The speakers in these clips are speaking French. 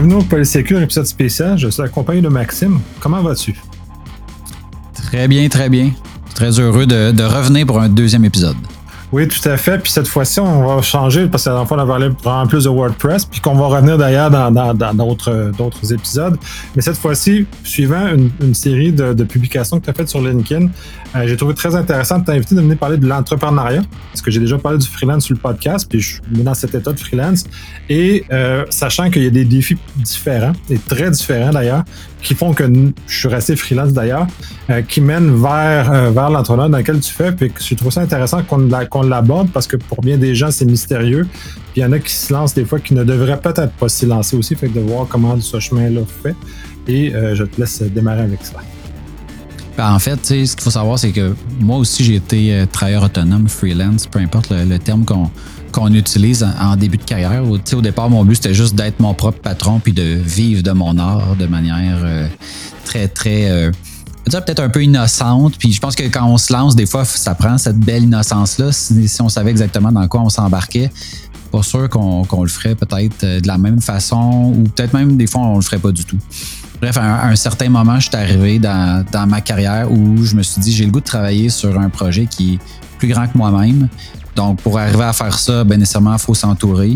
Bienvenue au Polysécure, épisode spécial. Je suis accompagné de Maxime. Comment vas-tu? Très bien, très bien. Très heureux de revenir pour un deuxième épisode. Oui, tout à fait. Puis cette fois-ci, on va changer parce que la dernière fois, on a parlé vraiment plus de WordPress, puis qu'on va revenir d'ailleurs dans d'autres épisodes. Mais cette fois-ci, suivant une série de publications que tu as faites sur LinkedIn, j'ai trouvé très intéressant de t'inviter de venir parler de l'entrepreneuriat, parce que j'ai déjà parlé du freelance sur le podcast, puis je suis dans cet état de freelance. Et sachant qu'il y a des défis différents, et très différents d'ailleurs, qui font que je suis resté freelance d'ailleurs, qui mènent vers l'entrepreneuriat dans lequel tu fais. Puis je trouve ça intéressant qu'on l'aborde parce que pour bien des gens, c'est mystérieux. Puis il y en a qui se lancent des fois qui ne devraient peut-être pas s'y lancer aussi. Fait que de voir comment ce chemin-là fait. Et je te laisse démarrer avec ça. En fait, ce qu'il faut savoir, c'est que moi aussi, j'ai été travailleur autonome, freelance, peu importe le terme qu'on utilise en début de carrière. Au départ, mon but, c'était juste d'être mon propre patron puis de vivre de mon art de manière très, très... peut-être un peu innocente. Puis je pense que quand on se lance, des fois, ça prend cette belle innocence-là. Si on savait exactement dans quoi on s'embarquait, pas sûr qu'on le ferait peut-être de la même façon ou peut-être même des fois, on le ferait pas du tout. Bref, à un certain moment, je suis arrivé dans ma carrière où je me suis dit, j'ai le goût de travailler sur un projet qui est plus grand que moi-même. Donc, pour arriver à faire ça, bien nécessairement, il faut s'entourer.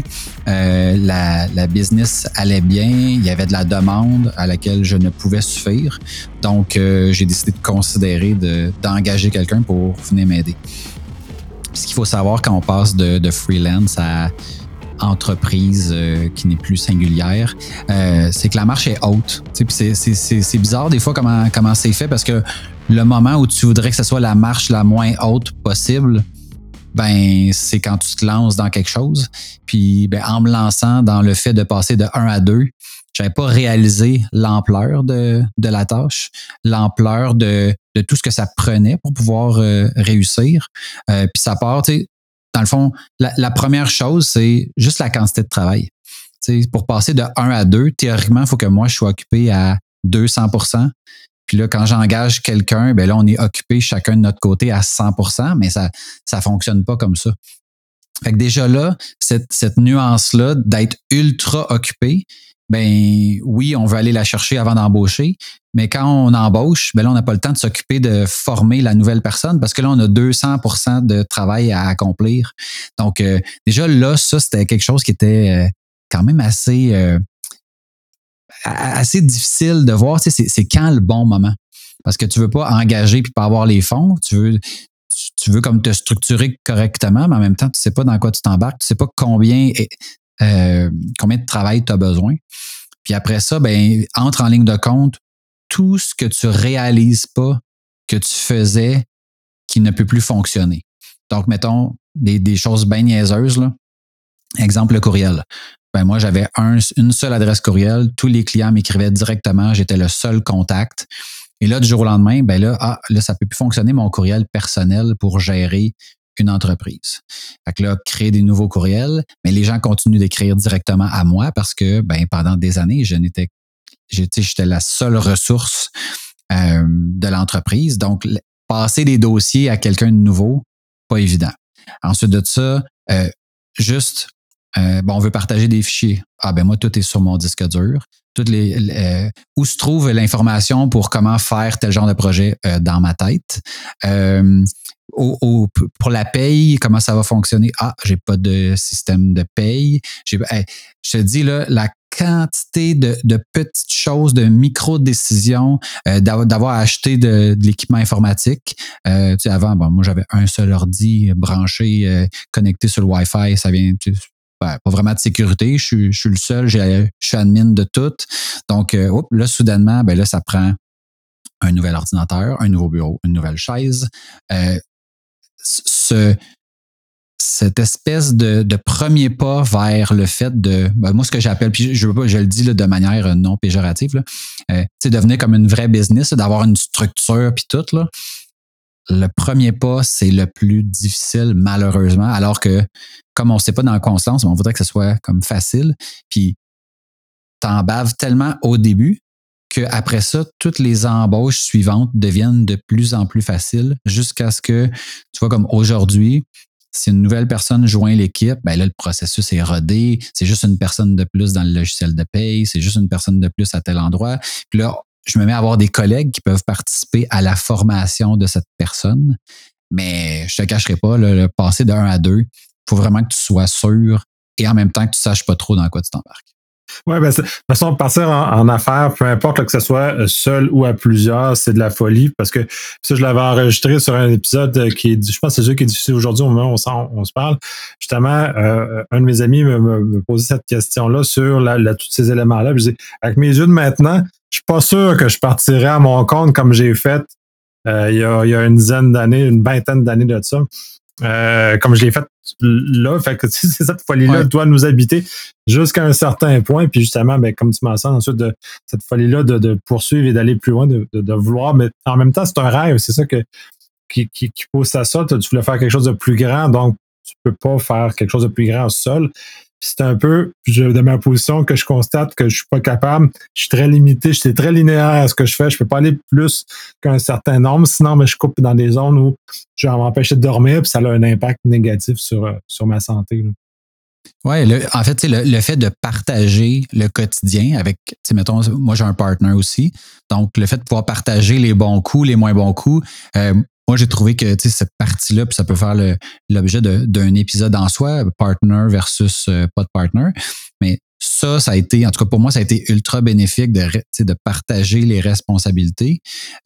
La business allait bien. Il y avait de la demande à laquelle je ne pouvais suffire. Donc, j'ai décidé de considérer d'engager quelqu'un pour venir m'aider. Ce qu'il faut savoir quand on passe de freelance à entreprise qui n'est plus singulière, c'est que la marche est haute. C'est bizarre des fois comment c'est fait parce que le moment où tu voudrais que ce soit la marche la moins haute possible, ben c'est quand tu te lances dans quelque chose. Puis en me lançant dans le fait de passer de 1 à 2, j'avais pas réalisé l'ampleur de la tâche, l'ampleur de tout ce que ça prenait pour pouvoir réussir. Puis ça part, tu sais, dans le fond, la première chose, c'est juste la quantité de travail. Tu sais, pour passer de 1 à 2, théoriquement, il faut que moi, je sois occupé à 200%. Puis là, quand j'engage quelqu'un, ben là, on est occupé chacun de notre côté à 100%, mais ça fonctionne pas comme ça. Fait que déjà là, cette nuance-là d'être ultra occupé, ben oui, on veut aller la chercher avant d'embaucher, mais quand on embauche, ben là, on n'a pas le temps de s'occuper de former la nouvelle personne parce que là, on a 200% de travail à accomplir. Donc, déjà là, ça, c'était quelque chose qui était quand même assez difficile de voir. Tu sais, c'est quand le bon moment. Parce que tu veux pas engager puis pas avoir les fonds. Tu veux comme te structurer correctement, mais en même temps, tu sais pas dans quoi tu t'embarques. Tu sais pas combien de travail tu as besoin. Puis après ça, ben entre en ligne de compte tout ce que tu réalises pas que tu faisais qui ne peut plus fonctionner. Donc, mettons des choses bien niaiseuses, là. Exemple, le courriel. Ben moi, j'avais une seule adresse courriel. Tous les clients m'écrivaient directement. J'étais le seul contact. Et là, du jour au lendemain, ben là, ça peut plus fonctionner mon courriel personnel pour gérer une entreprise. Fait que là, créer des nouveaux courriels, mais les gens continuent d'écrire directement à moi parce que, ben, pendant des années, j'étais la seule ressource de l'entreprise. Donc, passer des dossiers à quelqu'un de nouveau, pas évident. Ensuite de ça, on veut partager des fichiers. Ah ben moi, tout est sur mon disque dur. Où se trouve l'information pour comment faire tel genre de projet dans ma tête. Pour la paye, comment ça va fonctionner? Ah, j'ai pas de système de paye. Je te dis, là, la quantité de petites choses, de micro-décisions, d'avoir acheté de l'équipement informatique. Tu sais, avant, moi, j'avais un seul ordi branché, connecté sur le Wi-Fi. Ça vient... pas vraiment de sécurité, je suis le seul, je suis admin de tout. Donc, là, soudainement, ben là, ça prend un nouvel ordinateur, un nouveau bureau, une nouvelle chaise. Cette espèce de premier pas vers le fait de... moi, ce que j'appelle, puis je le dis là, de manière non péjorative, devenir comme une vraie business, d'avoir une structure puis tout, là. Le premier pas, c'est le plus difficile, malheureusement, alors que, comme on ne sait pas dans quoi on se lance, on voudrait que ce soit comme facile, puis t'en baves tellement au début qu'après ça, toutes les embauches suivantes deviennent de plus en plus faciles jusqu'à ce que, tu vois, comme aujourd'hui, Si une nouvelle personne joint l'équipe, ben là, le processus est rodé. C'est juste une personne de plus dans le logiciel de paye. C'est juste une personne de plus à tel endroit. Puis là, je me mets à avoir des collègues qui peuvent participer à la formation de cette personne. Mais je te cacherai pas, là, le passer de 1 à 2, il faut vraiment que tu sois sûr et en même temps que tu saches pas trop dans quoi tu t'embarques. Ouais, ben, de toute façon, partir en affaires, peu importe là, que ce soit seul ou à plusieurs, c'est de la folie parce que ça, je l'avais enregistré sur un épisode qui est, je pense que c'est celui qui est diffusé aujourd'hui au moment où on se parle. Justement, un de mes amis me posait cette question-là sur tous ces éléments-là. Puis je dis, avec mes yeux de maintenant, je suis pas sûr que je partirais à mon compte comme j'ai fait il y a une dizaine d'années, une vingtaine d'années de ça. Comme je l'ai fait là, fait que cette folie-là doit nous habiter jusqu'à un certain point. Puis justement, ben, comme tu mentionnes, ensuite de cette folie-là de poursuivre et d'aller plus loin, de vouloir, mais en même temps, c'est un rêve. C'est ça qui pousse à ça. Tu voulais faire quelque chose de plus grand, donc tu peux pas faire quelque chose de plus grand seul. Puis c'est un peu de ma position que je constate que je suis pas capable. Je suis très limité, je suis très linéaire à ce que je fais. Je peux pas aller plus qu'un certain nombre, sinon mais je coupe dans des zones où je vais m'empêcher de dormir, puis ça a un impact négatif sur ma santé. Oui, en fait, le fait de partager le quotidien avec, mettons, moi j'ai un partner aussi, donc le fait de pouvoir partager les bons coups, les moins bons coups, moi j'ai trouvé que cette partie-là, puis ça peut faire l'objet d'un épisode en soi, partner versus pas de partner, mais ça a été, en tout cas pour moi, ça a été ultra bénéfique de partager les responsabilités.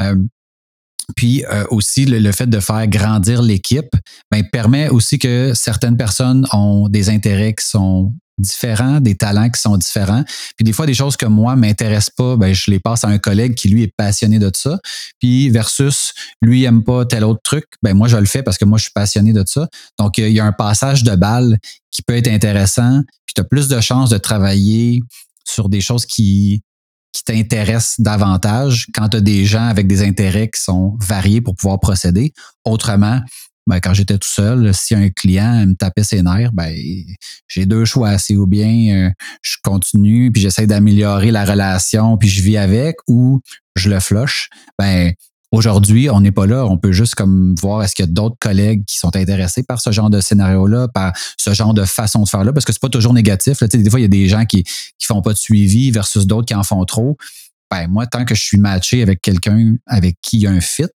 Puis aussi, le fait de faire grandir l'équipe permet aussi que certaines personnes ont des intérêts qui sont différents, des talents qui sont différents. Puis des fois, des choses que moi ne m'intéressent pas, je les passe à un collègue qui, lui, est passionné de ça. Puis versus, lui, n'aime pas tel autre truc, moi, je le fais parce que moi, je suis passionné de ça. Donc, il y a un passage de balle qui peut être intéressant. Puis tu as plus de chances de travailler sur des choses qui t'intéressent davantage quand tu as des gens avec des intérêts qui sont variés pour pouvoir procéder. Autrement, quand j'étais tout seul, si un client me tapait ses nerfs, j'ai deux choix. C'est ou bien je continue puis j'essaie d'améliorer la relation puis je vis avec, ou je le flush. Aujourd'hui, on n'est pas là. On peut juste comme voir est-ce qu'il y a d'autres collègues qui sont intéressés par ce genre de scénario-là, par ce genre de façon de faire-là, parce que c'est pas toujours négatif. Là. Des fois, il y a des gens qui font pas de suivi versus d'autres qui en font trop. Moi, tant que je suis matché avec quelqu'un avec qui il y a un fit,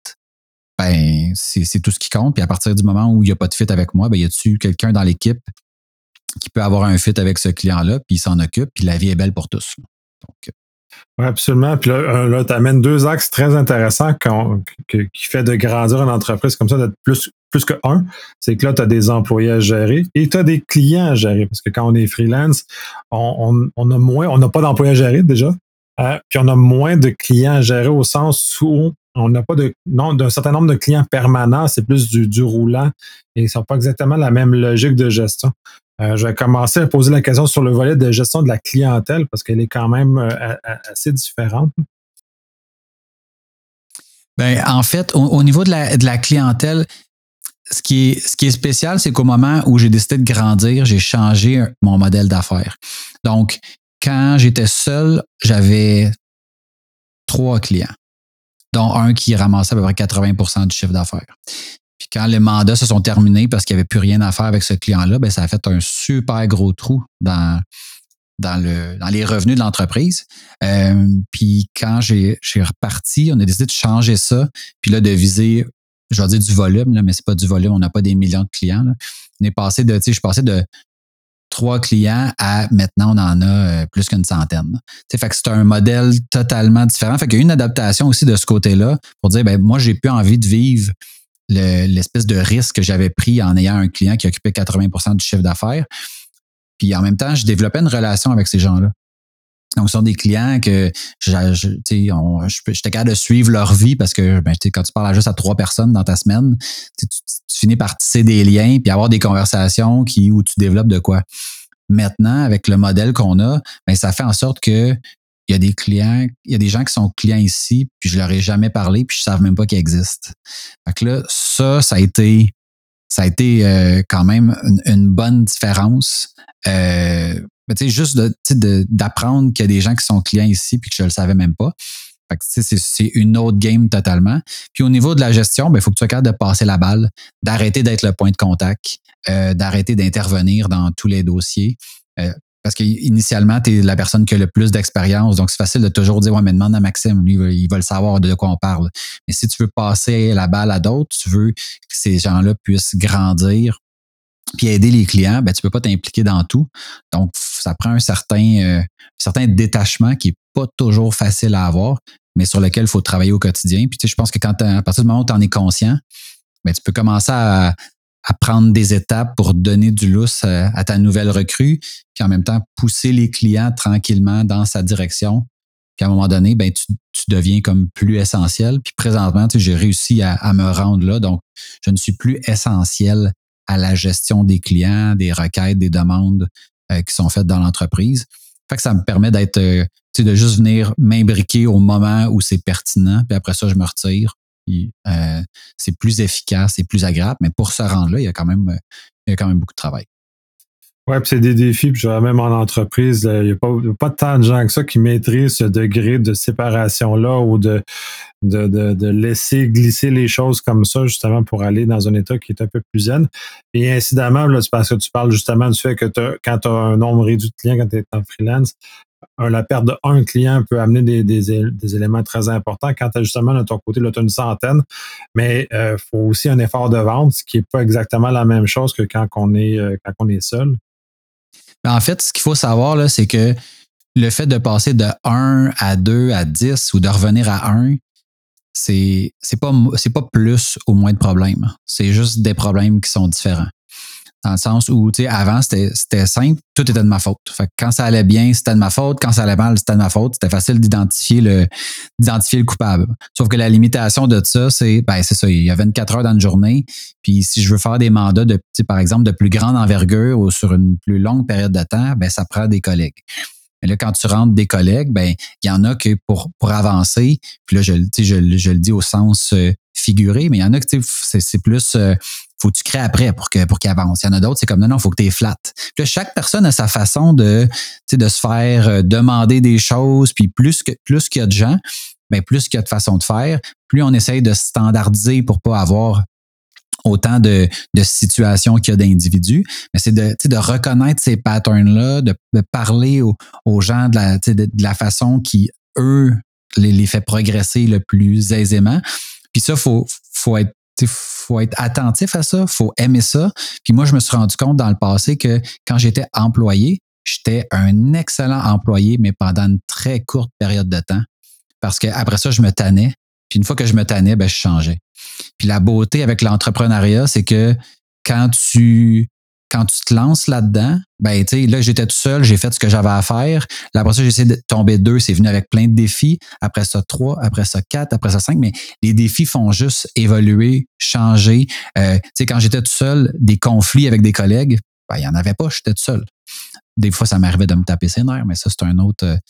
c'est tout ce qui compte. Puis à partir du moment où il n'y a pas de fit avec moi, y a-t-il quelqu'un dans l'équipe qui peut avoir un fit avec ce client-là, puis il s'en occupe, puis la vie est belle pour tous. Donc, oui, absolument. Puis là tu amènes deux axes très intéressants qui fait de grandir une entreprise comme ça, d'être plus que un. C'est que là, tu as des employés à gérer et tu as des clients à gérer. Parce que quand on est freelance, on n'a pas d'employés à gérer déjà. Puis on a moins de clients à gérer au sens où on n'a pas d'un certain nombre de clients permanents, c'est plus du roulant et ça n'a pas exactement la même logique de gestion. Je vais commencer à poser la question sur le volet de gestion de la clientèle parce qu'elle est quand même assez différente. En fait, au niveau de la clientèle, ce qui est spécial, c'est qu'au moment où j'ai décidé de grandir, j'ai changé mon modèle d'affaires. Donc, quand j'étais seul, j'avais 3 clients, dont un qui ramassait à peu près 80% du chiffre d'affaires. Puis quand les mandats se sont terminés parce qu'il n'y avait plus rien à faire avec ce client-là, ça a fait un super gros trou dans les revenus de l'entreprise. Puis quand j'ai reparti, on a décidé de changer ça, puis là, de viser, je vais dire du volume, là, mais c'est pas du volume, on n'a pas des millions de clients. Là. Je suis passé de 3 clients à maintenant, on en a plus qu'une centaine. Fait que c'est un modèle totalement différent. Fait qu'il y a une adaptation aussi de ce côté-là pour dire, moi, j'ai plus envie de vivre l'espèce de risque que j'avais pris en ayant un client qui occupait 80% du chiffre d'affaires. Puis en même temps, je développais une relation avec ces gens-là. Donc, ce sont des clients que j'étais capable de suivre leur vie parce que quand tu parles juste à 3 personnes dans ta semaine, tu finis par tisser des liens puis avoir des conversations où tu développes de quoi. Maintenant, avec le modèle qu'on a, ça fait en sorte que il y a des clients, il y a des gens qui sont clients ici, puis je leur ai jamais parlé, puis je ne savais même pas qu'ils existent. Fait que là, ça a été quand même une bonne différence. Juste d'apprendre qu'il y a des gens qui sont clients ici puis que je le savais même pas. Fait que c'est une autre game totalement. Puis au niveau de la gestion, il faut que tu sois capable de passer la balle, d'arrêter d'être le point de contact, d'arrêter d'intervenir dans tous les dossiers. Parce qu'initialement, tu es la personne qui a le plus d'expérience, donc c'est facile de toujours dire, ouais, mais demande à Maxime, lui, il va le savoir de quoi on parle. Mais si tu veux passer la balle à d'autres, tu veux que ces gens-là puissent grandir puis aider les clients, ben, tu peux pas t'impliquer dans tout. Donc, ça prend un certain détachement qui est pas toujours facile à avoir, mais sur lequel il faut travailler au quotidien. Puis, tu sais, je pense que à partir du moment où tu en es conscient, ben, tu peux commencer à prendre des étapes pour donner du lousse à ta nouvelle recrue, puis en même temps, pousser les clients tranquillement dans sa direction. Puis à un moment donné, ben, tu deviens comme plus essentiel. Puis présentement, tu sais, j'ai réussi à me rendre là. Donc, je ne suis plus essentiel à la gestion des clients, des requêtes, des demandes qui sont faites dans l'entreprise. Fait que ça me permet d'être, tu sais, de juste venir m'imbriquer au moment où c'est pertinent. Puis après ça, je me retire. Puis, c'est plus efficace, c'est plus agréable. Mais pour se rendre là, il y a quand même beaucoup de travail. Ouais, puis c'est des défis, puis je dirais même en entreprise, il n'y a pas tant de gens que ça qui maîtrisent ce degré de séparation-là ou de laisser glisser les choses comme ça, justement, pour aller dans un état qui est un peu plus zen. Et incidemment, là, c'est parce que tu parles justement du fait que quand tu as un nombre réduit de clients, quand tu es en freelance, la perte de un client peut amener des éléments très importants. Quand tu as justement de ton côté, là, tu as une centaine, mais il faut aussi un effort de vente, ce qui n'est pas exactement la même chose que quand on est seul. En fait, ce qu'il faut savoir, là, c'est que le fait de passer de 1 à 2 à 10 ou de revenir à 1, c'est pas plus ou moins de problèmes. C'est juste des problèmes qui sont différents. Dans le sens où, tu sais, avant, c'était simple, tout était de ma faute. Fait que quand ça allait bien, c'était de ma faute. Quand ça allait mal, c'était de ma faute. C'était facile d'identifier le coupable. Sauf que la limitation de ça, c'est ça, il y a 24 heures dans une journée. Puis si je veux faire des mandats de, tu sais, par exemple, de plus grande envergure ou sur une plus longue période de temps, ben, ça prend des collègues. Mais là, quand tu rentres des collègues, ben, il y en a que pour avancer, puis là, je le dis au sens figuré, mais il y en a que, tu sais, c'est plus, faut que tu crées après pour qu'il avance. Il y en a d'autres, c'est comme non, faut que tu es flat. Puis là, chaque personne a sa façon de se faire demander des choses, puis plus qu'il y a de gens, ben, plus qu'il y a de façons de faire, plus on essaye de standardiser pour pas avoir autant de situations qu'il y a d'individus, mais c'est de reconnaître ces patterns-là, de parler aux gens de la façon qui, eux, les fait progresser le plus aisément. Puis ça, faut être attentif à ça, faut aimer ça. Puis moi, je me suis rendu compte dans le passé que quand j'étais employé, j'étais un excellent employé, mais pendant une très courte période de temps. Parce qu'après ça, je me tannais. Puis une fois que je me tannais, ben, je changeais. Puis la beauté avec l'entrepreneuriat, c'est que quand tu te lances là-dedans, ben, tu sais, là, j'étais tout seul, j'ai fait ce que j'avais à faire. Là, après ça, j'ai essayé de tomber 2, c'est venu avec plein de défis. Après ça, 3, après ça, 4, après ça, 5. Mais les défis font juste évoluer, changer. Tu sais, quand j'étais tout seul, des conflits avec des collègues, ben, il n'y en avait pas, j'étais tout seul. Des fois, ça m'arrivait de me taper ses nerfs, mais ça, c'est un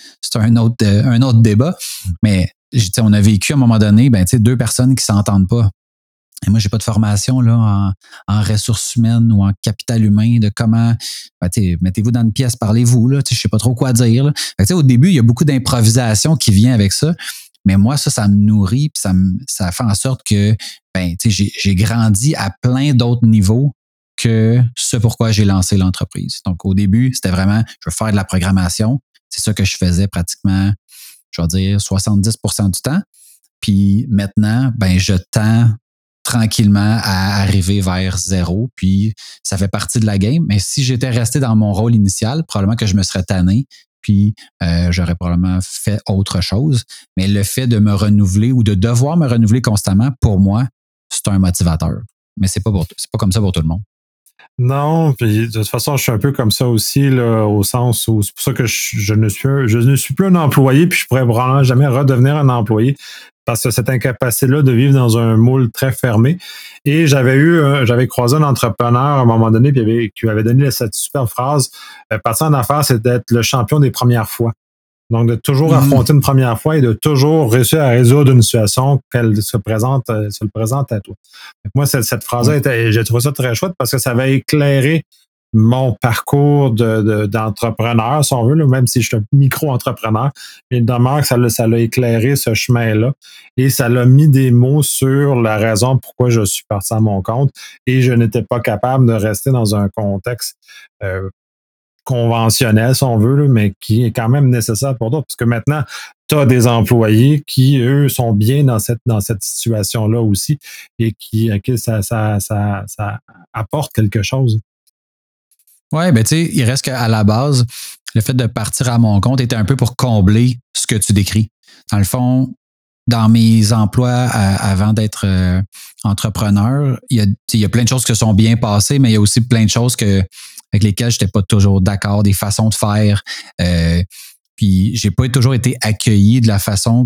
autre débat. Mais on a vécu à un moment donné, ben, 2 personnes qui s'entendent pas. Et moi, j'ai pas de formation là en ressources humaines ou en capital humain de comment, mettez-vous dans une pièce, parlez-vous là, je sais pas trop quoi dire. Là. Fait que, au début, il y a beaucoup d'improvisation qui vient avec ça, mais moi, ça me nourrit, puis ça fait en sorte que, ben, j'ai grandi à plein d'autres niveaux que ce pourquoi j'ai lancé l'entreprise. Donc, au début, c'était vraiment, je veux faire de la programmation. C'est ça que je faisais pratiquement, je vais dire, 70% du temps. Puis maintenant, ben, je tends tranquillement à arriver vers 0. Puis, ça fait partie de la game. Mais si j'étais resté dans mon rôle initial, probablement que je me serais tanné. Puis, j'aurais probablement fait autre chose. Mais le fait de me renouveler ou de devoir me renouveler constamment, pour moi, c'est un motivateur. Mais c'est pas comme ça pour tout le monde. Non, puis de toute façon, je suis un peu comme ça aussi, là, au sens où c'est pour ça que je ne suis plus un employé, puis je pourrais probablement jamais redevenir un employé parce que cette incapacité-là de vivre dans un moule très fermé. Et j'avais croisé un entrepreneur à un moment donné qui m'avait donné cette super phrase, partir en affaires, c'est d'être le champion des premières fois. Donc, de toujours affronter une première fois et de toujours réussir à résoudre une situation qu'elle se présente à toi. Moi, cette phrase-là, j'ai trouvé ça très chouette parce que ça va éclairer mon parcours d'entrepreneur, si on veut, là, même si je suis un micro-entrepreneur, il demeure que ça l'a éclairé ce chemin-là et ça l'a mis des mots sur la raison pourquoi je suis parti à mon compte et je n'étais pas capable de rester dans un contexte conventionnel, si on veut, là, mais qui est quand même nécessaire pour d'autres. Parce que maintenant, tu as des employés qui, eux, sont bien dans cette situation-là aussi et à qui ça apporte quelque chose. Ouais, ben tu sais, il reste qu'à la base, le fait de partir à mon compte était un peu pour combler ce que tu décris. Dans le fond, dans mes emplois avant d'être entrepreneur, il y a plein de choses qui se sont bien passées, mais il y a aussi plein de choses avec lesquelles je n'étais pas toujours d'accord, des façons de faire. Puis j'ai pas toujours été accueilli de la façon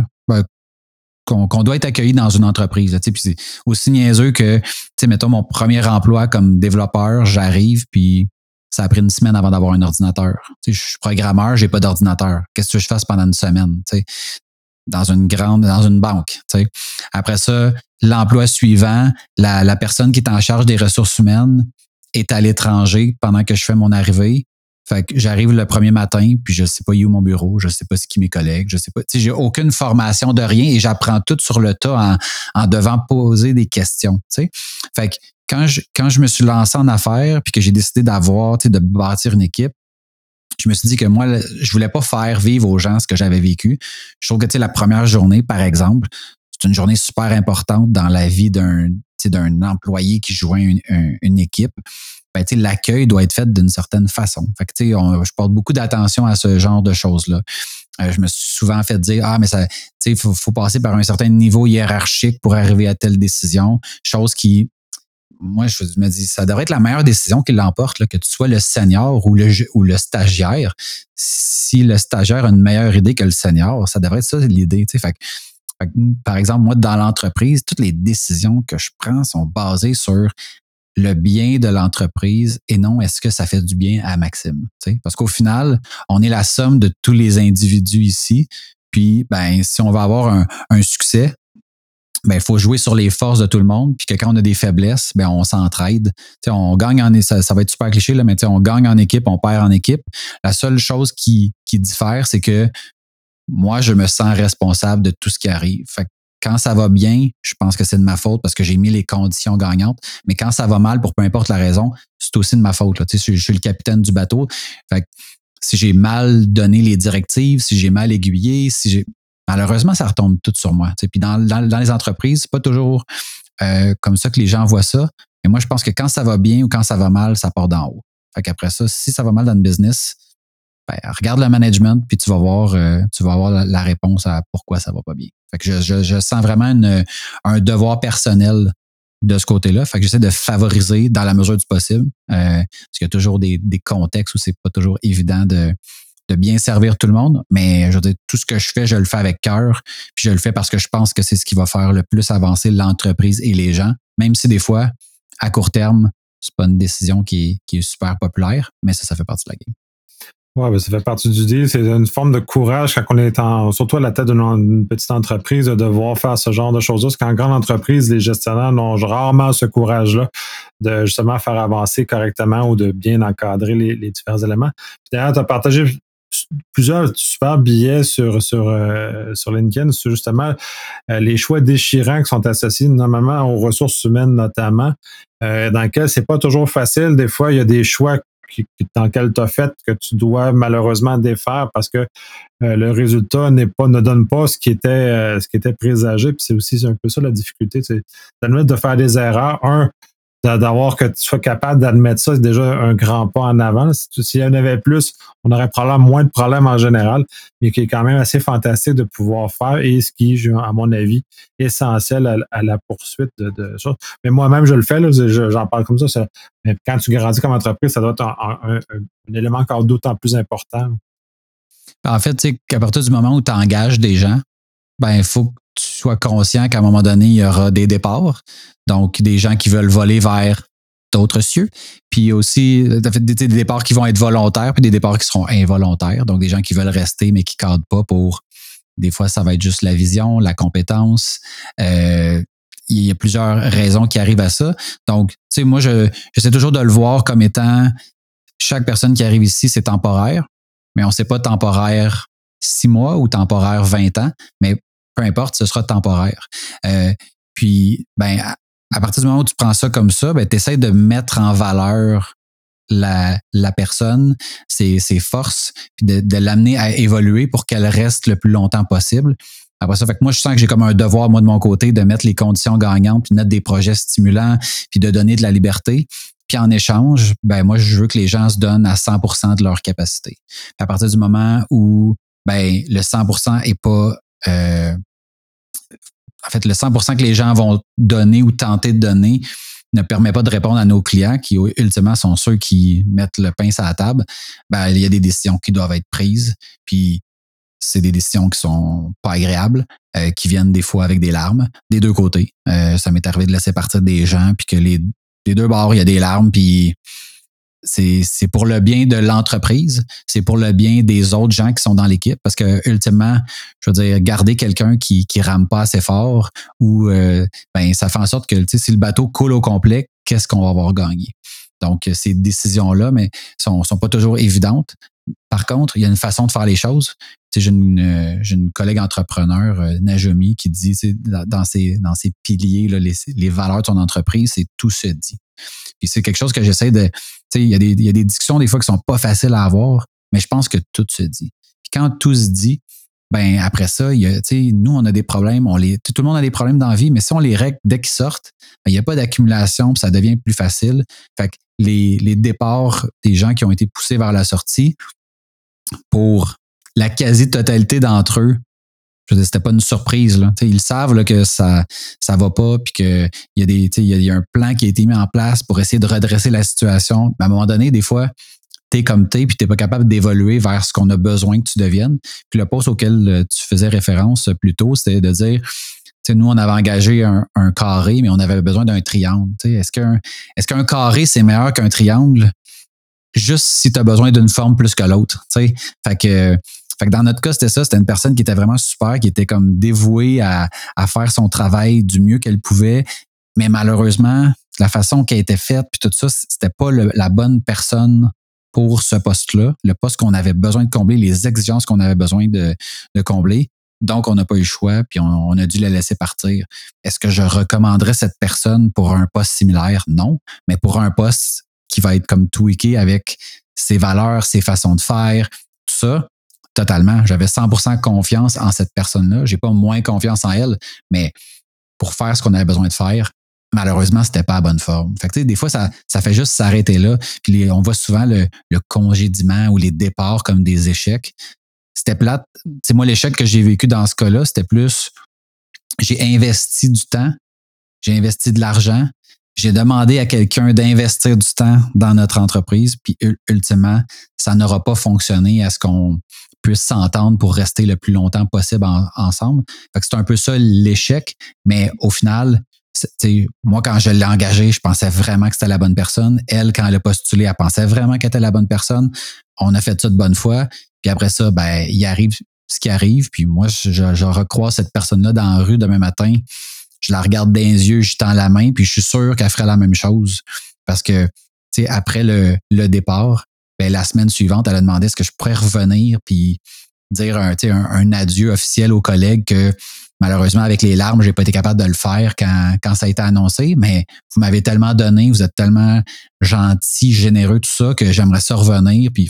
qu'on doit être accueilli dans une entreprise. Là, puis c'est aussi niaiseux que, mettons, mon premier emploi comme développeur, j'arrive, puis ça a pris une semaine avant d'avoir un ordinateur. Je suis programmeur, j'ai pas d'ordinateur. Qu'est-ce que je fasse pendant une semaine? Dans une banque. T'sais. Après ça, l'emploi suivant, la personne qui est en charge des ressources humaines est à l'étranger pendant que je fais mon arrivée. Fait que j'arrive le premier matin, puis je sais pas où mon bureau, je sais pas c'est qui mes collègues, je sais pas. J'ai aucune formation de rien et j'apprends tout sur le tas en devant poser des questions. T'sais. Fait que quand je me suis lancé en affaires puis que j'ai décidé de bâtir une équipe, je me suis dit que moi, je voulais pas faire vivre aux gens ce que j'avais vécu. Je trouve que la première journée, par exemple, c'est une journée super importante dans la vie d'un employé qui joint une équipe. Ben, l'accueil doit être fait d'une certaine façon. Fait que, je porte beaucoup d'attention à ce genre de choses-là. Je me suis souvent fait dire, mais ça, faut passer par un certain niveau hiérarchique pour arriver à telle décision. Chose qui, moi, je me dis, ça devrait être la meilleure décision qui l'emporte, là, que tu sois le senior ou le stagiaire. Si le stagiaire a une meilleure idée que le senior, ça devrait être ça l'idée. Fait que, par exemple, moi, dans l'entreprise, toutes les décisions que je prends sont basées sur le bien de l'entreprise et non est-ce que ça fait du bien à Maxime. Parce qu'au final, on est la somme de tous les individus ici. Puis, si on va avoir un succès, il faut jouer sur les forces de tout le monde, puis que quand on a des faiblesses, on s'entraide. On gagne ça va être super cliché, là, mais on gagne en équipe, on perd en équipe. La seule chose qui diffère, c'est que moi, je me sens responsable de tout ce qui arrive. Fait que quand ça va bien, je pense que c'est de ma faute parce que j'ai mis les conditions gagnantes. Mais quand ça va mal, pour peu importe la raison, c'est aussi de ma faute. Là. Je suis le capitaine du bateau. Fait que si j'ai mal donné les directives, si j'ai mal aiguillé, malheureusement, ça retombe tout sur moi. Puis dans les entreprises, c'est pas toujours comme ça que les gens voient ça. Mais moi, je pense que quand ça va bien ou quand ça va mal, ça part d'en haut. Fait qu'après ça, si ça va mal dans le business, regarde le management, puis tu vas voir la réponse à pourquoi ça va pas bien. Fait que je sens vraiment un devoir personnel de ce côté-là. Fait que j'essaie de favoriser dans la mesure du possible. Parce qu'il y a toujours des contextes où c'est pas toujours évident de bien servir tout le monde. Mais je veux dire, tout ce que je fais, je le fais avec cœur. Puis je le fais parce que je pense que c'est ce qui va faire le plus avancer l'entreprise et les gens. Même si des fois, à court terme, c'est pas une décision qui est super populaire, mais ça fait partie de la game. Oui, ça fait partie du deal. C'est une forme de courage quand on est surtout à la tête d'une petite entreprise, de devoir faire ce genre de choses-là. Parce qu'en grande entreprise, les gestionnaires n'ont rarement ce courage-là de justement faire avancer correctement ou de bien encadrer les différents éléments. Puis d'ailleurs, tu as partagé plusieurs super billets sur LinkedIn sur justement les choix déchirants qui sont associés normalement aux ressources humaines notamment, dans lesquels c'est pas toujours facile. Des fois, il y a des choix dans lequel tu as fait que tu dois malheureusement défaire parce que le résultat ne donne pas ce qui était présagé. Puis c'est aussi un peu ça la difficulté, c'est d'admettre de faire des erreurs. D'avoir que tu sois capable d'admettre ça, c'est déjà un grand pas en avant. S'il y en avait plus, on aurait probablement moins de problèmes en général, mais qui est quand même assez fantastique de pouvoir faire et ce qui est, à mon avis, essentiel à la poursuite de choses. Mais moi-même, je le fais, là, j'en parle comme ça. Mais quand tu grandis comme entreprise, ça doit être un élément encore d'autant plus important. En fait, tu sais, qu'à partir du moment où tu engages des gens, il faut que tu sois conscient qu'à un moment donné, il y aura des départs. Donc, des gens qui veulent voler vers d'autres cieux. Puis aussi, des départs qui vont être volontaires, puis des départs qui seront involontaires. Donc, des gens qui veulent rester, mais qui ne cadrent pas pour... Des fois, ça va être juste la vision, la compétence. il y a plusieurs raisons qui arrivent à ça. Donc, tu sais, moi, j'essaie toujours de le voir comme étant chaque personne qui arrive ici, c'est temporaire, mais on ne sait pas temporaire 6 mois ou temporaire 20 ans, mais peu importe, ce sera temporaire. Puis, à partir du moment où tu prends ça comme ça, tu essaies de mettre en valeur la personne, ses forces, puis de l'amener à évoluer pour qu'elle reste le plus longtemps possible. Après ça, fait que moi, je sens que j'ai comme un devoir, moi, de mon côté, de mettre les conditions gagnantes, puis de mettre des projets stimulants, puis de donner de la liberté. Puis en échange, moi, je veux que les gens se donnent à 100% de leur capacité. Puis à partir du moment où le 100% est pas... en fait, le 100% que les gens vont donner ou tenter de donner ne permet pas de répondre à nos clients qui, ultimement, sont ceux qui mettent le pain sur la table. Il y a des décisions qui doivent être prises. Puis c'est des décisions qui sont pas agréables, qui viennent des fois avec des larmes, des deux côtés. Ça m'est arrivé de laisser partir des gens, puis que les deux bords, il y a des larmes, puis c'est pour le bien de l'entreprise, c'est pour le bien des autres gens qui sont dans l'équipe, parce que ultimement, je veux dire, garder quelqu'un qui rame pas assez fort, ou ça fait en sorte que si le bateau coule au complet, qu'est-ce qu'on va avoir gagné? Donc, ces décisions-là, mais sont pas toujours évidentes. Par contre, il y a une façon de faire les choses. J'ai une collègue entrepreneur, Najomi, qui dit dans ses piliers, là, les valeurs de son entreprise, c'est tout se dit. Puis c'est quelque chose que j'essaie de... Il y a des discussions des fois qui sont pas faciles à avoir, mais je pense que tout se dit. Puis quand tout se dit, après ça, nous, on a des problèmes, tout le monde a des problèmes dans la vie, mais si on les règle dès qu'ils sortent, il n'y a pas d'accumulation, puis ça devient plus facile. Fait que les départs des gens qui ont été poussés vers la sortie, pour la quasi-totalité d'entre eux, je veux dire, c'était pas une surprise, là. Ils savent là, que ça va pas, puis qu'il y a un plan qui a été mis en place pour essayer de redresser la situation. Mais à un moment donné, des fois, t'es comme t'es, puis t'es pas capable d'évoluer vers ce qu'on a besoin que tu deviennes. Puis le poste auquel tu faisais référence plus tôt, c'était de dire, nous, on avait engagé un carré, mais on avait besoin d'un triangle. Est-ce qu'un carré, c'est meilleur qu'un triangle? Juste si tu as besoin d'une forme plus que l'autre. Fait que dans notre cas, c'était ça. C'était une personne qui était vraiment super, qui était comme dévouée à faire son travail du mieux qu'elle pouvait. Mais malheureusement, la façon qu'elle était faite, puis tout ça, c'était pas la bonne personne pour ce poste-là. Le poste qu'on avait besoin de combler, les exigences qu'on avait besoin de combler. Donc, on n'a pas eu le choix, puis on a dû la laisser partir. Est-ce que je recommanderais cette personne pour un poste similaire? Non. Mais pour un poste qui va être comme tweaké avec ses valeurs, ses façons de faire, tout ça, totalement. J'avais 100% confiance en cette personne-là. J'ai pas moins confiance en elle, mais pour faire ce qu'on avait besoin de faire, malheureusement, c'était pas à bonne forme. Fait que, des fois, ça fait juste s'arrêter là. Puis on voit souvent le congédiement ou les départs comme des échecs. C'était plate. Moi, l'échec que j'ai vécu dans ce cas-là, c'était plus, j'ai investi du temps, j'ai investi de l'argent, j'ai demandé à quelqu'un d'investir du temps dans notre entreprise, puis ultimement, ça n'aura pas fonctionné à ce qu'on puisse s'entendre pour rester le plus longtemps possible ensemble. Fait que c'est un peu ça l'échec, mais au final, moi, quand je l'ai engagée, je pensais vraiment que c'était la bonne personne. Elle, quand elle a postulé, elle pensait vraiment qu'elle était la bonne personne. On a fait ça de bonne foi. Puis après ça, il arrive ce qui arrive. Puis moi, je recroise cette personne-là dans la rue demain matin. Je la regarde dans les yeux, je tends la main, puis je suis sûr qu'elle ferait la même chose. Parce que, après le départ, la semaine suivante, elle a demandé est-ce que je pourrais revenir puis dire un adieu officiel aux collègues que malheureusement, avec les larmes, j'ai pas été capable de le faire quand ça a été annoncé, mais vous m'avez tellement donné, vous êtes tellement gentil, généreux, tout ça, que j'aimerais ça revenir. Puis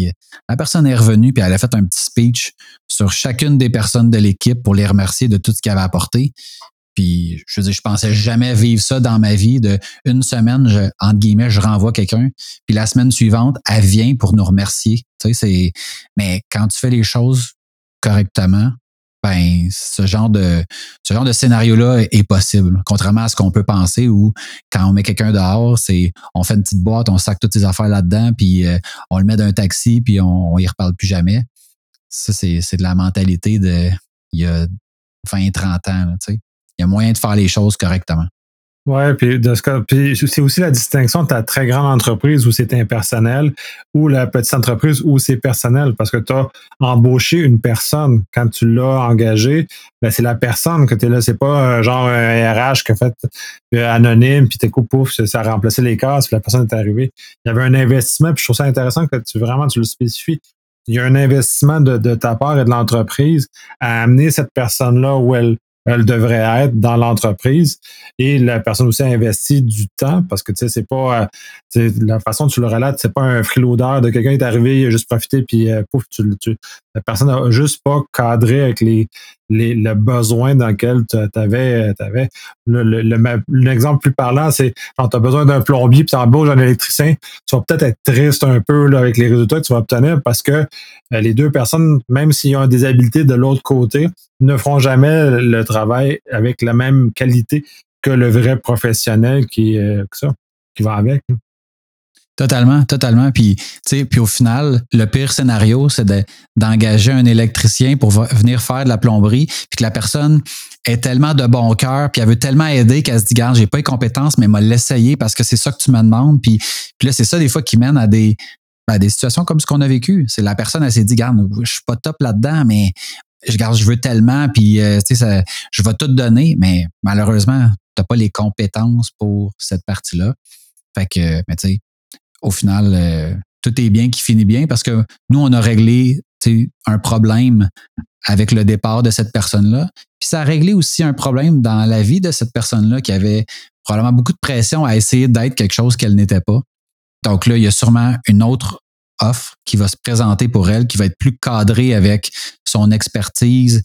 la personne est revenue, puis elle a fait un petit speech sur chacune des personnes de l'équipe pour les remercier de tout ce qu'elle avait apporté. Puis, je veux dire, je pensais jamais vivre ça dans ma vie. De une semaine, entre guillemets, je renvoie quelqu'un. Puis la semaine suivante, elle vient pour nous remercier. Mais quand tu fais les choses correctement, ce genre de scénario-là est possible. Contrairement à ce qu'on peut penser où quand on met quelqu'un dehors, on fait une petite boîte, on sac toutes ses affaires là-dedans, puis on le met dans un taxi, puis on y reparle plus jamais. Ça, c'est de la mentalité il y a 20-30 ans, tu sais. Il y a moyen de faire les choses correctement. Ouais, puis c'est aussi la distinction de ta très grande entreprise où c'est impersonnel ou la petite entreprise où c'est personnel parce que tu as embauché une personne. Quand tu l'as engagé, ben c'est la personne que tu es là. C'est pas genre un RH qui a fait anonyme, puis t'es coup pouf, ça a remplacé les cases, puis la personne est arrivée. Il y avait un investissement, puis je trouve ça intéressant que tu le spécifies. Il y a un investissement de ta part et de l'entreprise à amener cette personne-là où elle devrait être dans l'entreprise. Et la personne aussi a investi du temps parce que tu sais, c'est pas la façon dont tu le relates, c'est pas un freeloader de quelqu'un qui est arrivé, il a juste profité, puis pouf, la personne n'a juste pas cadré avec le besoin dans lequel tu avais. L'exemple plus parlant, c'est quand tu as besoin d'un plombier puis tu embauches un électricien, tu vas peut-être être triste un peu là, avec les résultats que tu vas obtenir parce que les deux personnes, même s'ils ont des habiletés de l'autre côté, ne feront jamais le travail avec la même qualité que le vrai professionnel qui va avec. Totalement, totalement. Puis, tu sais, puis au final, le pire scénario, c'est d'engager un électricien pour venir faire de la plomberie, puis que la personne est tellement de bon cœur, puis elle veut tellement aider qu'elle se dit, garde, j'ai pas les compétences, mais m'a l'essayer parce que c'est ça que tu me demandes. Puis là, c'est ça des fois qui mène à des situations comme ce qu'on a vécu. C'est la personne, elle s'est dit, garde, je suis pas top là-dedans, mais je veux tellement, puis tu sais, je vais tout donner, mais malheureusement, t'as pas les compétences pour cette partie-là. Fait que, mais tu sais, au final, tout est bien qui finit bien parce que nous, on a réglé un problème avec le départ de cette personne-là. Puis ça a réglé aussi un problème dans la vie de cette personne-là qui avait probablement beaucoup de pression à essayer d'être quelque chose qu'elle n'était pas. Donc là, il y a sûrement une autre offre qui va se présenter pour elle, qui va être plus cadrée avec son expertise,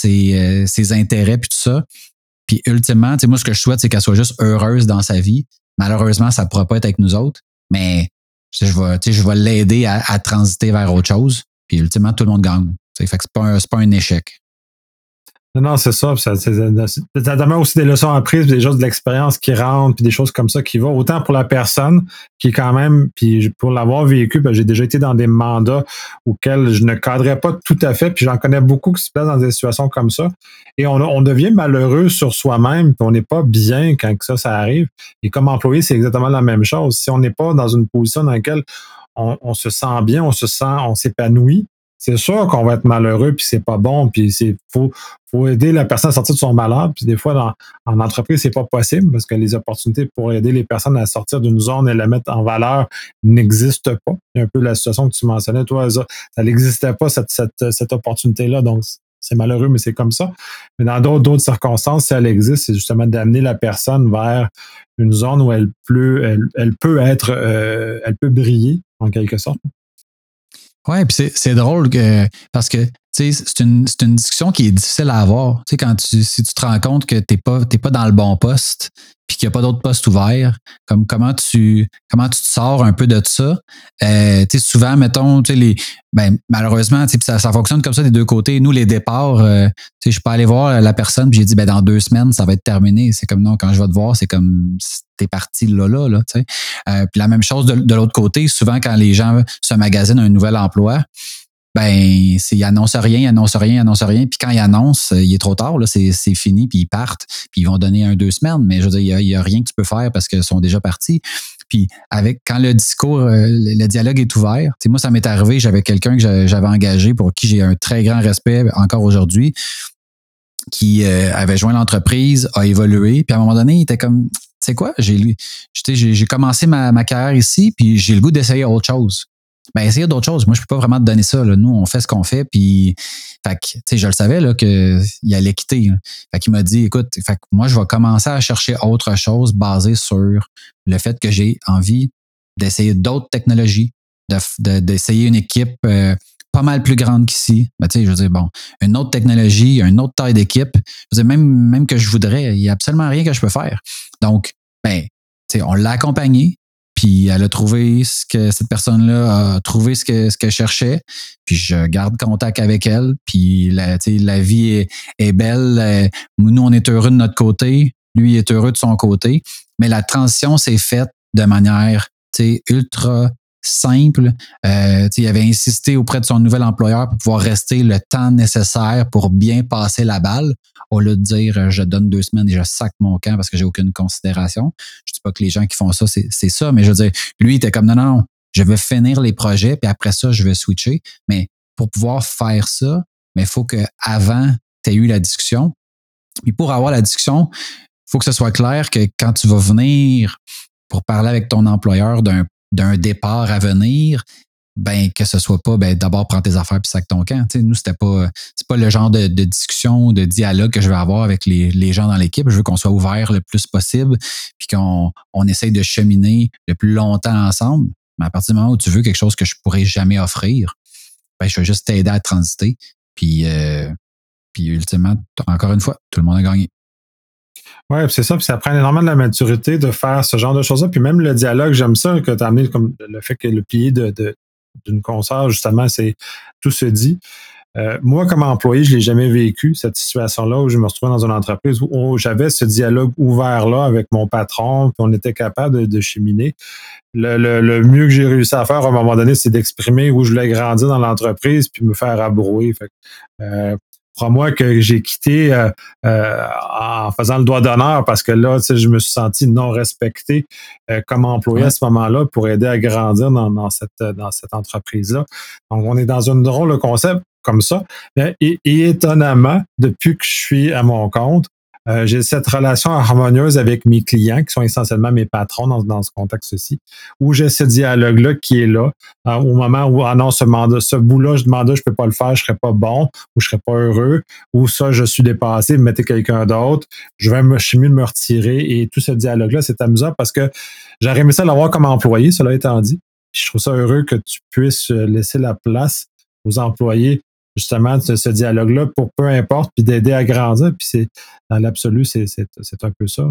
ses intérêts, puis tout ça. Puis ultimement, moi, ce que je souhaite, c'est qu'elle soit juste heureuse dans sa vie. Malheureusement, ça ne pourra pas être avec nous autres, mais je vais l'aider à transiter vers autre chose. Puis ultimement, tout le monde gagne. Fait que c'est pas un échec. Non, c'est ça. Ça demande aussi des leçons apprises, des choses de l'expérience qui rentrent, puis des choses comme ça qui vont. Autant pour la personne qui est quand même, puis pour l'avoir vécu, ben, j'ai déjà été dans des mandats auxquels je ne cadrais pas tout à fait, puis j'en connais beaucoup qui se placent dans des situations comme ça. Et on devient malheureux sur soi-même, puis on n'est pas bien quand ça arrive. Et comme employé, c'est exactement la même chose. Si on n'est pas dans une position dans laquelle on se sent bien, on s'épanouit, c'est sûr qu'on va être malheureux, puis c'est pas bon, puis faut aider la personne à sortir de son malheur. Puis des fois, en entreprise, c'est pas possible parce que les opportunités pour aider les personnes à sortir d'une zone et la mettre en valeur n'existent pas. C'est un peu la situation que tu mentionnais, toi, ça n'existait pas, cette opportunité-là. Donc, c'est malheureux, mais c'est comme ça. Mais dans d'autres circonstances, si elle existe, c'est justement d'amener la personne vers une zone où elle peut être, elle peut briller, en quelque sorte. Ouais, puis c'est drôle parce que c'est une discussion qui est difficile à avoir. Tu sais, si tu te rends compte que t'es pas dans le bon poste, puis qu'il n'y a pas d'autres postes ouverts, comment tu te sors un peu de ça. Tu sais, souvent, mettons, malheureusement, tu sais, ça fonctionne comme ça des deux côtés. Nous, les départs, tu sais, je peux aller voir la personne, puis j'ai dit, dans 2 semaines, ça va être terminé. C'est comme non, quand je vais te voir, c'est comme t'es parti là, tu sais. Puis la même chose de l'autre côté, souvent quand les gens se magasinent un nouvel emploi, ils annoncent rien. Puis quand ils annoncent, il est trop tard, là, c'est fini, puis ils partent, puis ils vont donner 1-2 semaines. Mais je veux dire, il y a rien que tu peux faire parce qu'ils sont déjà partis. Puis quand le discours, le dialogue est ouvert, moi, ça m'est arrivé, j'avais quelqu'un que j'avais engagé pour qui j'ai un très grand respect encore aujourd'hui, qui avait joint l'entreprise, a évolué, puis à un moment donné, il était comme, tu sais quoi, j'ai commencé ma carrière ici, puis j'ai le goût d'essayer autre chose. Essayer d'autres choses. Moi, je peux pas vraiment te donner ça. Là. Nous, on fait ce qu'on fait. Puis, je le savais là, qu'il allait quitter. Là. Fait qu'il m'a dit, écoute, moi, je vais commencer à chercher autre chose basée sur le fait que j'ai envie d'essayer d'autres technologies, d'essayer une équipe pas mal plus grande qu'ici. Je veux dire, une autre technologie, une autre taille d'équipe. Je veux dire, même que je voudrais, il n'y a absolument rien que je peux faire. Donc, on l'a accompagné. Puis elle a trouvé cette personne-là a trouvé ce qu'elle cherchait. Puis je garde contact avec elle. Puis la vie est belle. Nous, on est heureux de notre côté. Lui est heureux de son côté. Mais la transition s'est faite de manière ultra simple. Il avait insisté auprès de son nouvel employeur pour pouvoir rester le temps nécessaire pour bien passer la balle, au lieu de dire je donne 2 semaines et je sac mon camp parce que j'ai aucune considération. Je dis pas que les gens qui font ça, c'est ça, mais je veux dire, lui, il était comme non, je vais finir les projets, puis après ça, je vais switcher. Mais pour pouvoir faire ça, il faut qu'avant, tu aies eu la discussion. Puis pour avoir la discussion, il faut que ce soit clair que quand tu vas venir pour parler avec ton employeur d'un départ à venir, ben que ce soit pas d'abord prends tes affaires puis sac ton camp. Tu sais, nous, c'est pas le genre de discussion, de dialogue que je vais avoir avec les gens dans l'équipe. Je veux qu'on soit ouvert le plus possible puis qu'on essaye de cheminer le plus longtemps ensemble. Mais à partir du moment où tu veux quelque chose que je pourrais jamais offrir, ben je vais juste t'aider à transiter. Puis ultimement, encore une fois, tout le monde a gagné. Oui, c'est ça. Puis ça prend énormément de la maturité de faire ce genre de choses-là. Puis même le dialogue, j'aime ça que tu as amené comme le fait que le pilier d'une consoeur, justement, c'est tout se dit. Moi, comme employé, je ne l'ai jamais vécu, cette situation-là, où je me retrouvais dans une entreprise où j'avais ce dialogue ouvert-là avec mon patron, puis on était capable de cheminer. Le mieux que j'ai réussi à faire à un moment donné, c'est d'exprimer où je voulais grandir dans l'entreprise puis me faire abrouer. Fait que, crois-moi que j'ai quitté en faisant le doigt d'honneur parce que là, je me suis senti non respecté comme employé à ce moment-là pour aider à grandir dans cette entreprise-là. Donc, on est dans un drôle de concept comme ça. Et étonnamment, depuis que je suis à mon compte, j'ai cette relation harmonieuse avec mes clients, qui sont essentiellement mes patrons dans ce contexte-ci, où j'ai ce dialogue-là qui est là, au moment où, non, ce bout-là, je ne peux pas le faire, je ne serais pas bon, ou je ne serais pas heureux, ou ça, je suis dépassé, mettez quelqu'un d'autre, je suis mieux de me retirer, et tout ce dialogue-là, c'est amusant parce que j'aurais aimé ça l'avoir comme employé, cela étant dit. Je trouve ça heureux que tu puisses laisser la place aux employés justement ce dialogue-là pour peu importe, puis d'aider à grandir. Puis c'est dans l'absolu, c'est un peu ça. Là.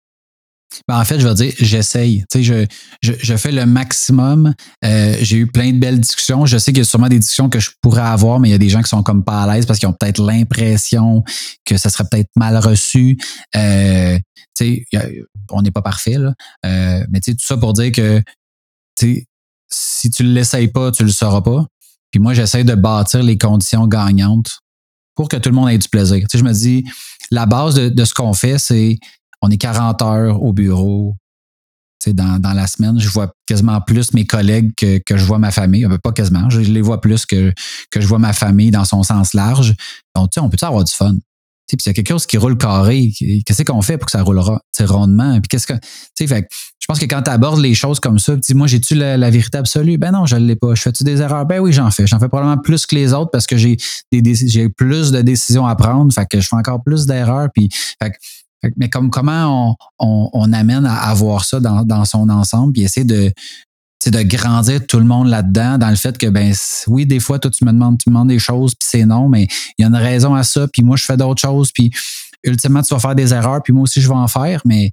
Ben en fait, je vais dire, j'essaye. Tu sais, je fais le maximum. J'ai eu plein de belles discussions. Je sais qu'il y a sûrement des discussions que je pourrais avoir, mais il y a des gens qui sont comme pas à l'aise parce qu'ils ont peut-être l'impression que ça serait peut-être mal reçu. Tu sais, on n'est pas parfait, là. Mais tu sais, tout ça pour dire que tu sais, si tu ne l'essayes pas, tu ne le sauras pas. Puis moi, j'essaie de bâtir les conditions gagnantes pour que tout le monde ait du plaisir. Tu sais, je me dis, la base de ce qu'on fait, c'est on est 40 heures au bureau. Tu sais, dans la semaine, je vois quasiment plus mes collègues que je vois ma famille. Pas quasiment, je les vois plus que je vois ma famille dans son sens large. Donc, tu sais, on peut avoir du fun. Puis s'il y a quelque chose qui roule carré, qu'est-ce qu'on fait pour que ça roulera rondement? Puis qu'est-ce que. Tu sais, fait je pense que quand tu abordes les choses comme ça, dis moi, j'ai-tu la vérité absolue? Ben non, je ne l'ai pas. Je fais-tu des erreurs? Ben oui, j'en fais. J'en fais probablement plus que les autres parce que j'ai plus de décisions à prendre. Fait que je fais encore plus d'erreurs. Puis, mais comment on amène à voir ça dans son ensemble, puis essayer de grandir tout le monde là-dedans, dans le fait que, ben oui, des fois, toi, tu me demandes des choses, puis c'est non, mais il y a une raison à ça, puis moi, je fais d'autres choses, puis ultimement, tu vas faire des erreurs, puis moi aussi, je vais en faire, mais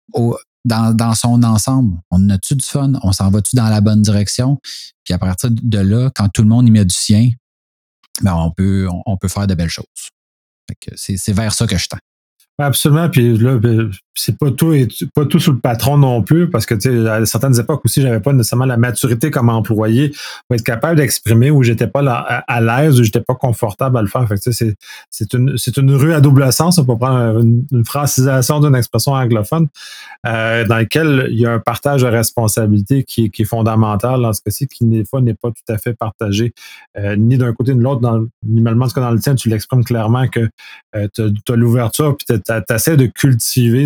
dans son ensemble, on a-tu du fun? On s'en va-tu dans la bonne direction? Puis à partir de là, quand tout le monde y met du sien, ben on peut faire de belles choses. Fait que c'est vers ça que je tends. Absolument. Puis là, c'est pas tout sous le patron non plus, parce que tu sais, à certaines époques aussi, j'avais pas nécessairement la maturité comme employé pour être capable d'exprimer où j'étais pas à l'aise, où j'étais pas confortable à le faire. Fait que tu sais, c'est une rue à double sens. On peut prendre une francisation d'une expression anglophone dans laquelle il y a un partage de responsabilité qui est fondamental dans ce cas-ci, qui des fois n'est pas tout à fait partagé ni d'un côté ni de l'autre. Minimalement, en tout cas dans le tien, tu l'exprimes clairement que tu as l'ouverture, puis tu essaies de cultiver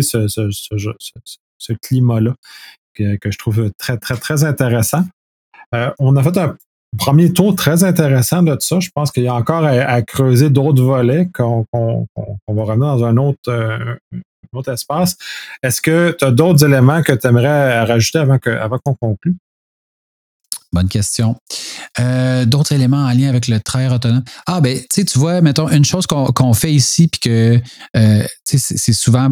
ce climat-là que je trouve très, très, très intéressant. On a fait un premier tour très intéressant de ça. Je pense qu'il y a encore à creuser d'autres volets qu'on va revenir dans un autre espace. Est-ce que tu as d'autres éléments que tu aimerais rajouter avant qu'on conclue? Bonne question. D'autres éléments en lien avec le travail autonome. Ah, ben, tu vois, mettons, une chose qu'on fait ici, puis que c'est souvent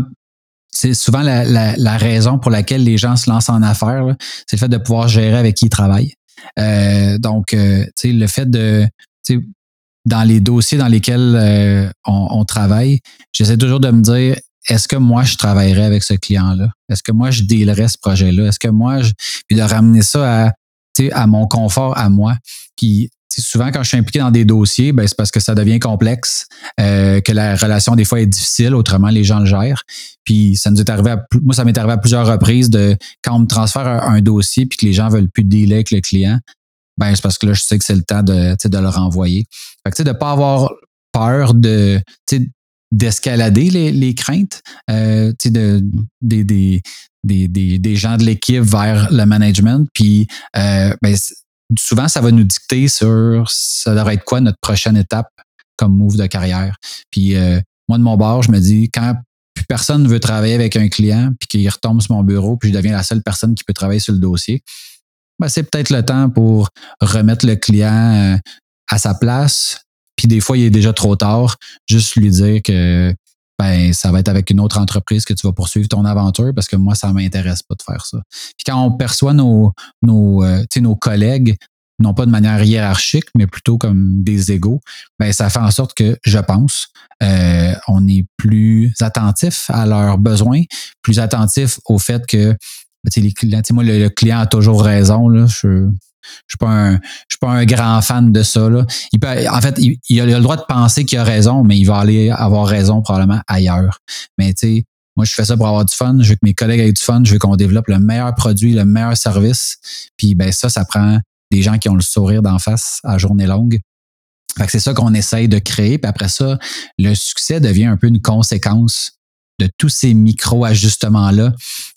la raison pour laquelle les gens se lancent en affaires, là, c'est le fait de pouvoir gérer avec qui ils travaillent. Donc, le fait de, dans les dossiers dans lesquels on travaille, j'essaie toujours de me dire, est-ce que moi, je travaillerais avec ce client-là? Est-ce que moi, je dealerais ce projet-là? Est-ce que moi, puis de ramener ça à à mon confort à moi. Puis souvent, quand je suis impliqué dans des dossiers, ben, c'est parce que ça devient complexe, que la relation, des fois, est difficile. Autrement, les gens le gèrent. Puis, ça m'est arrivé à plusieurs reprises quand on me transfère un dossier puis que les gens veulent plus dealer avec le client, ben, c'est parce que là, je sais que c'est le temps de le renvoyer. Fait que, de ne pas avoir peur d'escalader les craintes, des gens de l'équipe vers le management. Puis, ben, souvent, ça va nous dicter sur ça devrait être quoi notre prochaine étape comme move de carrière. Puis moi, de mon bord, je me dis, quand plus personne ne veut travailler avec un client puis qu'il retombe sur mon bureau puis je deviens la seule personne qui peut travailler sur le dossier, ben, c'est peut-être le temps pour remettre le client à sa place. Puis des fois, il est déjà trop tard. Juste lui dire que ben, ça va être avec une autre entreprise que tu vas poursuivre ton aventure parce que moi, ça ne m'intéresse pas de faire ça. Puis quand on perçoit nos collègues, non pas de manière hiérarchique, mais plutôt comme des égaux, ben, ça fait en sorte que, je pense, on est plus attentif à leurs besoins, plus attentif au fait que les clients, moi, le client a toujours raison. Là, je suis pas un grand fan de ça. Là. Il a le droit de penser qu'il a raison, mais il va aller avoir raison probablement ailleurs. Mais tu sais, moi, je fais ça pour avoir du fun. Je veux que mes collègues aient du fun. Je veux qu'on développe le meilleur produit, le meilleur service. Puis ben ça prend des gens qui ont le sourire d'en face à journée longue. Fait que c'est ça qu'on essaye de créer. Puis après ça, le succès devient un peu une conséquence de tous ces micro-ajustements-là,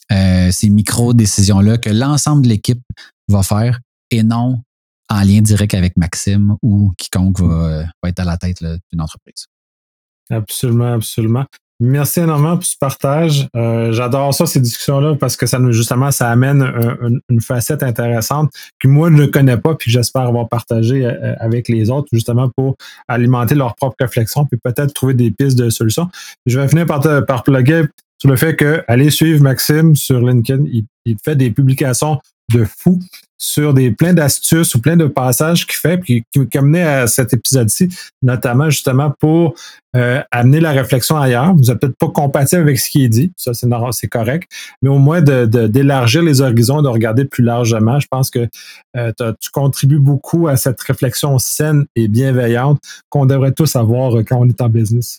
ces micro-décisions-là que l'ensemble de l'équipe va faire et non en lien direct avec Maxime ou quiconque va être à la tête d'une entreprise. Absolument, absolument. Merci énormément pour ce partage. J'adore ça, ces discussions-là, parce que ça amène une facette intéressante que moi, je ne connais pas puis que j'espère avoir partagé avec les autres, justement pour alimenter leur propre réflexion puis peut-être trouver des pistes de solutions. Je vais finir par plugger sur le fait que allez suivre Maxime sur LinkedIn. Il fait des publications de fou sur plein d'astuces ou plein de passages qu'il fait, puis qui amenaient à cet épisode-ci, notamment justement pour amener la réflexion ailleurs. Vous n'êtes peut-être pas compatible avec ce qui est dit, ça c'est correct, mais au moins d'élargir les horizons, de regarder plus largement. Je pense que tu contribues beaucoup à cette réflexion saine et bienveillante qu'on devrait tous avoir quand on est en business.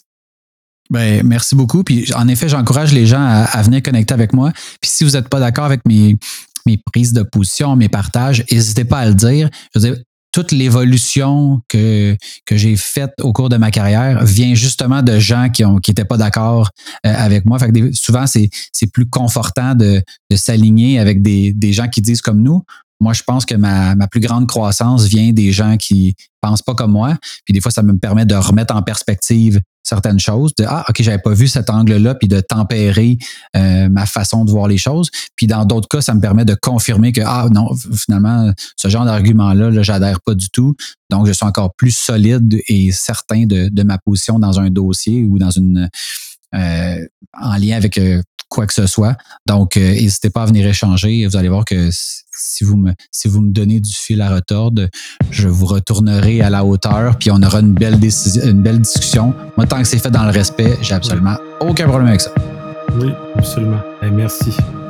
Ben, merci beaucoup. Puis en effet, j'encourage les gens à venir connecter avec moi. Puis si vous n'êtes pas d'accord avec mes prises de position, mes partages, n'hésitez pas à le dire. Je veux dire, toute l'évolution que j'ai faite au cours de ma carrière vient justement de gens qui étaient pas d'accord avec moi. Fait que souvent, c'est plus confortant de s'aligner avec des gens qui disent comme nous. Moi, je pense que ma plus grande croissance vient des gens qui pensent pas comme moi. Puis des fois, ça me permet de remettre en perspective certaines choses, OK, j'avais pas vu cet angle-là, puis de tempérer ma façon de voir les choses. Puis dans d'autres cas, ça me permet de confirmer que non, finalement, ce genre d'argument-là, j'adhère pas du tout. Donc, je suis encore plus solide et certain de ma position dans un dossier ou dans en lien avec quoi que ce soit. Donc, n'hésitez pas à venir échanger. Vous allez voir que si vous me donnez du fil à retordre, je vous retournerai à la hauteur, puis on aura une belle discussion. Moi, tant que c'est fait dans le respect, j'ai absolument aucun problème avec ça. Oui, absolument. Et merci.